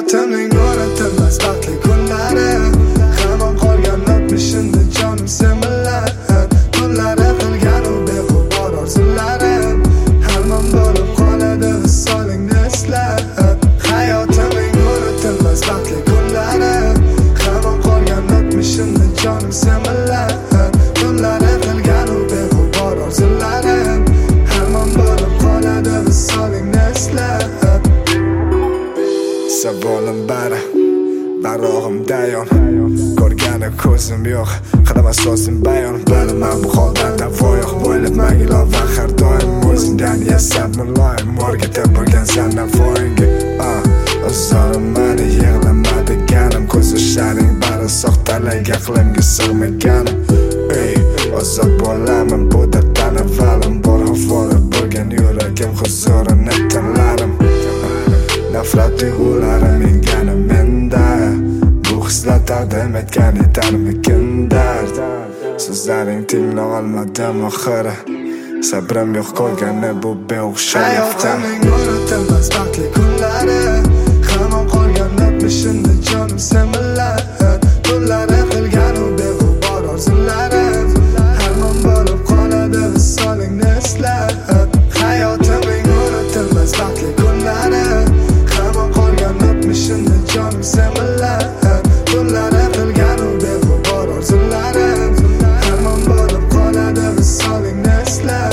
Hayotimning unutilmas baxtli kunlari, hamon qolgan o'tmishimda jonim sen bilan. Kunlari qilgan u beg'ubor orzularim, hamon bo'lib qoladi visolingni eslab. Hayotimning unutilmas baxtli kunlari, hamon qolgan o'tmishimda jonim sen bilan. Kunlari qilgan u beg'ubor orzularim, hamon bo'lib qoladi visolingni eslab. Savolim bari barog'imda yon, ko'rgani ko'zim yo'q, qilaman so'zim bayon. Bilaman bu holdan davo yo'q, bo'libman ilova har doim o'zingdan yasab muloyim o'rgatib bo'lgan san navoiyga. O'zlarim mani yig'lama deganim, ko'z yoshlaring bari soxtalarga aqlimga sig'maganim. Ozod bo'laman bu darddan avvalim, bor havola bo'lgan yuragim huzurini tanlarim. Nafrat tuyg'ulari mengani menda, bu hislar taqdim etgan yetarmikin dard. So'zlaring tingla olmadim oxiri, sabrim yo'q qolgani bu beo'xshov yaftar. Hayotimning unutilmas baxtli kunlari, hamon qolgan o'tmishimda jonim sen bilan. Kunlari qilgan u beg'ubor orzularim, hamon bo'lib qoladi visolingni eslab. Hayotimning unutilmas baxtli kunlari, hamon qolgan o'tmishimda jonim sen bilan. Kunlari qilgan u beg'ubor orzularim, hamon bo'lib qoladi visolingni eslab.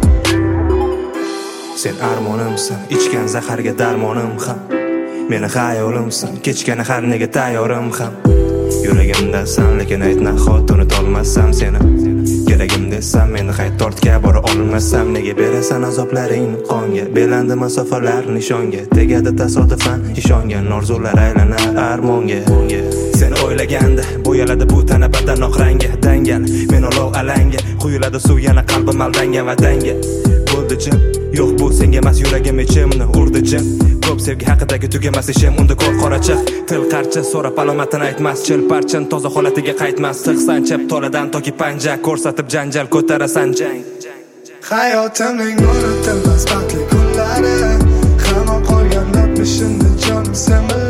Sen armonimsan, ichgan zaharga darmonim ham. Meni xayolimsan, kechgani har nega tayyorim ham. Yuragimdasan, lekin ayt nahot unutolmasam seni. Keragim desam, meni qayt tortga bora olmasam, nega berasan azoblaringni qonga? Belandi masofalar nishonga, tegadi tasodifan ishongan orzular aylanar armonga. Seni o'ylaganda bo'yaladi bu tana badanoq rangi, dangal men olov alanga, quyiladi suv yana qalbim aldangan vatanga. Bo'ldi jim, yo'q bu senga emas, yuragim ichimni urdi jim. Ko'p sevgi haqidagi tugamas ishim, unda ko'r qorachiq til qarcha so'rab alomatini aytmas, chil parchan toza holatiga qaytmas. Sig'san chap toladan toki panja, ko'rsatib janjal ko'tarasan jang. Hayotimning unutilmas baxtli kunlari, hamon qolgan o'tmishimda jonim sen bilan.